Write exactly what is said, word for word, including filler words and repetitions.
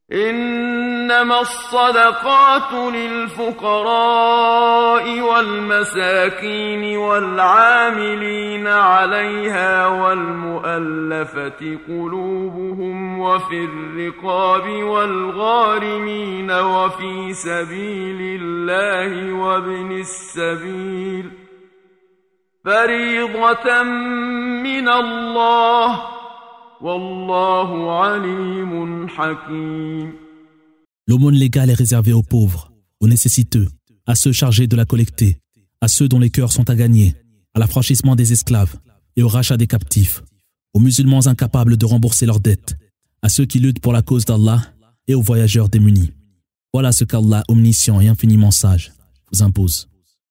إنما الصدقات للفقراء والمساكين والعاملين عليها والمؤلفة قلوبهم وفي الرقاب والغارمين وفي سبيل الله وابن السبيل فريضة من الله والله عليم حكيم. L'aumône légale est réservée aux pauvres, aux nécessiteux, à ceux chargés de la collecter, à ceux dont les cœurs sont à gagner, à l'affranchissement des esclaves et au rachat des captifs, aux musulmans incapables de rembourser leurs dettes, à ceux qui luttent pour la cause d'Allah et aux voyageurs démunis. Voilà ce qu'Allah, omniscient et infiniment sage, vous impose.